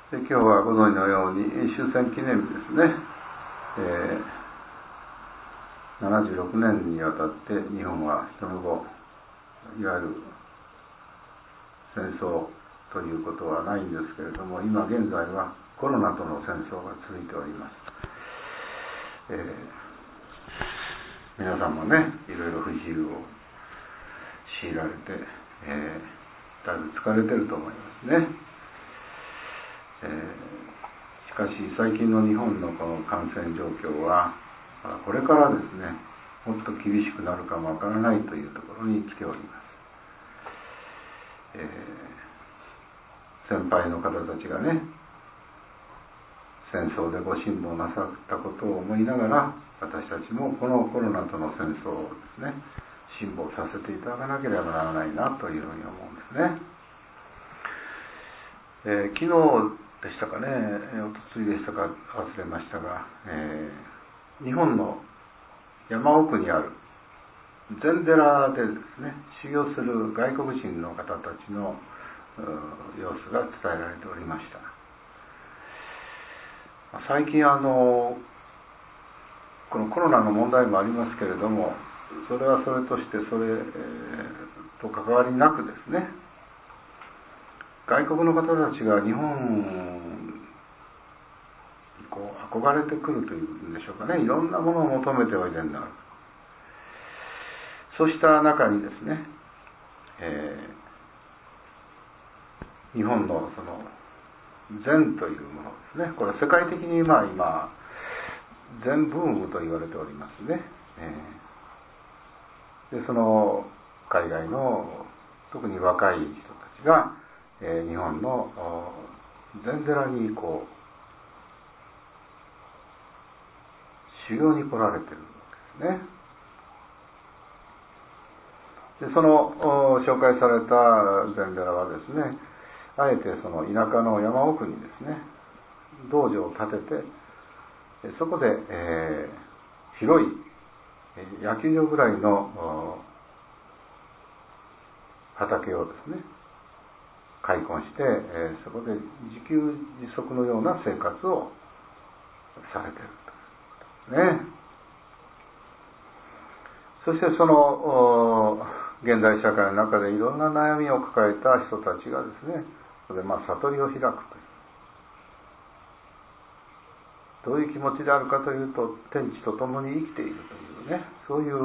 で今日はご存知のように終戦記念日ですね、76年にわたって日本はその後いわゆる戦争ということはないんですけれども、今現在はコロナとの戦争が続いております。皆さんもね、いろいろ不自由を強いられて、だいぶ疲れてると思いますね。しかし最近の日本のこの感染状況はこれからですね、もっと厳しくなるかもわからないというところに来ております。先輩の方たちがね、戦争でご辛抱なさったことを思いながら、私たちもこのコロナとの戦争をですね、辛抱させていただかなければならないなというふうに思うんですね。昨日でしたかね、おとついでしたか忘れましたが、日本の山奥にある禅寺でですね、修行する外国人の方たちの様子が伝えられておりました。最近このコロナの問題もありますけれども、それはそれとしてそれと関わりなくですね、外国の方たちが日本にこう憧れてくるというんでしょうかね、いろんなものを求めておいでになる。そうした中にですね、日本のその禅というものですね、これは世界的に今禅ブームと言われておりますね。でその海外の特に若い人たちが、日本の禅寺にこう修行に来られているんですね。でその紹介された禅寺はですね、あえてその田舎の山奥にですね、道場を建てて、そこで、広い野球場ぐらいの畑をですね、開墾して、そこで自給自足のような生活をされているとね。そしてその現代社会の中でいろんな悩みを抱えた人たちがですね、それで悟りを開くという、どういう気持ちであるかというと、天地と共に生きているというね、そういう、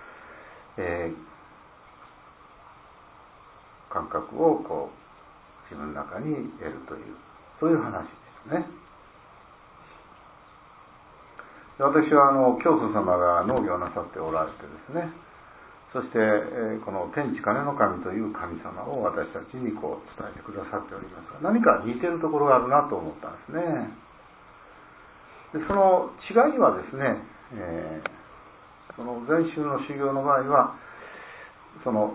感覚をこう自分の中に得るという、そういう話ですね。私は教祖様が農業をなさっておられてですね、そして、この天地金の神という神様を私たちにこう伝えてくださっておりますが、何か似ているところがあるなと思ったんですね。でその違いはですね、その禅宗の修行の場合は、その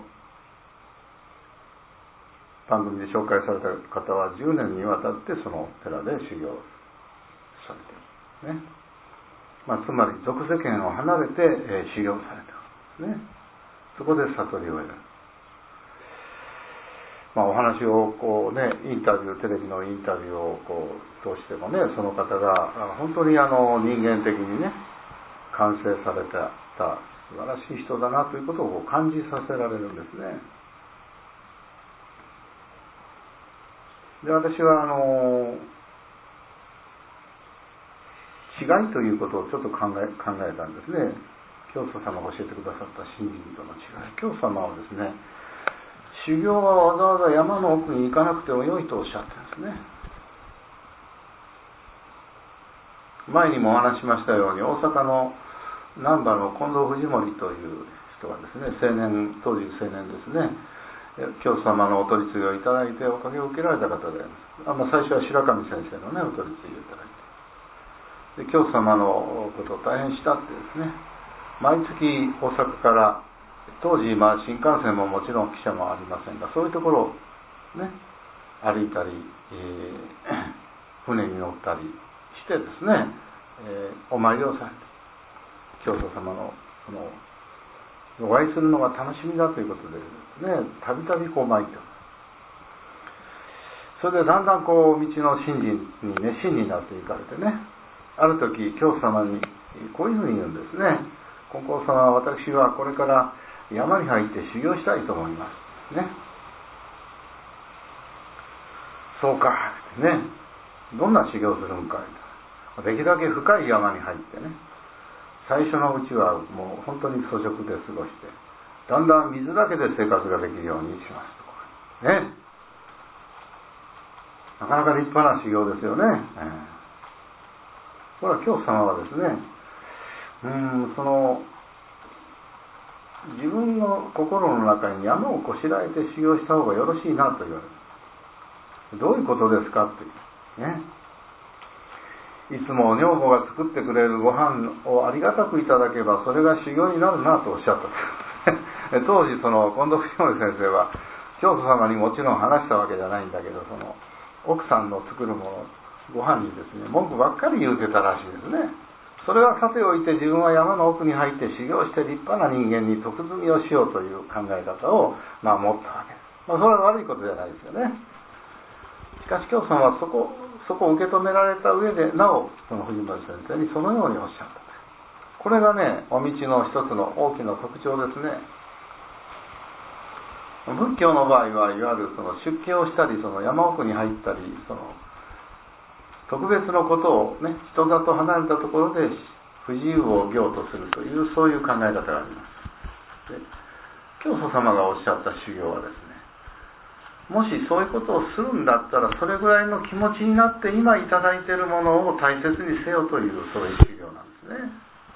番組で紹介された方は10年にわたってその寺で修行されているんですね。つまり俗世間を離れて、修行されているんですね。そこで悟りを得る。お話をこうね、インタビュー、テレビのインタビューをこう通してもね、その方が本当に人間的にね、完成された素晴らしい人だなということを感じさせられるんですね。で、私は違いということをちょっと考えたんですね。教祖様が教えてくださった信心との違い。教祖様はですね、修行はわざわざ山の奥に行かなくてもよいとおっしゃってるんですね。前にもお話しましたように、大阪の難波の近藤藤森という人がですね、当時青年ですね、教祖様のお取り次ぎをいただいておかげを受けられた方であります。最初は白上先生のね、お取り次ぎをいただいて、で教祖様のことを大変慕ってですね、毎月大阪から当時新幹線ももちろん汽車もありませんが、そういうところをね、歩いたり、船に乗ったりしてですね、お参りをされて、教祖様のお会いするのが楽しみだということでですね、たびたびこう参っております。 それでだんだんこう道の信心に熱心になっていかれてね、ある時教祖様にこういうふうに言うんですね。金光様、私はこれから山に入って修行したいと思いますね。そうかね、どんな修行するんかい。できるだけ深い山に入ってね、最初のうちはもう本当に粗食で過ごして、だんだん水だけで生活ができるようにしますとね。なかなか立派な修行ですよね。これは教祖様はですね、自分の心の中に山をこしらえて修行した方がよろしいなと言われる。どういうことですかってね。いつも女房が作ってくれるご飯をありがたくいただけばそれが修行になるなとおっしゃった当時近藤藤森先生は教祖様にもちろん話したわけじゃないんだけど、奥さんの作るものご飯にですね文句ばっかり言うてたらしいですね。それはさておいて、自分は山の奥に入って修行して立派な人間に徳積みをしようという考え方を持ったわけです。それは悪いことじゃないですよね。しかし教祖様はそこを受け止められた上で、なおその藤森先生にそのようにおっしゃった。これがね、お道の一つの大きな特徴ですね。仏教の場合はいわゆる出家をしたり、山奥に入ったり、特別のことをね、人里離れたところで不自由を行とするという、そういう考え方があります。で、教祖様がおっしゃった修行はですね、もしそういうことをするんだったら、それぐらいの気持ちになって今いただいているものを大切にせよという、そういう修行なんですね。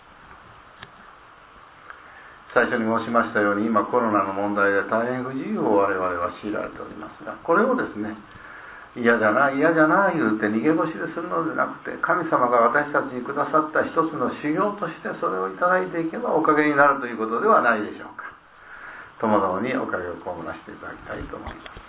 最初に申しましたように、今コロナの問題で大変不自由を我々は強いられておりますが、これをですね、嫌じゃな言うて逃げ腰でするのでなくて、神様が私たちにくださった一つの修行としてそれをいただいていけばおかげになるということではないでしょうか。ともどもにおかげを被らせていただきたいと思います。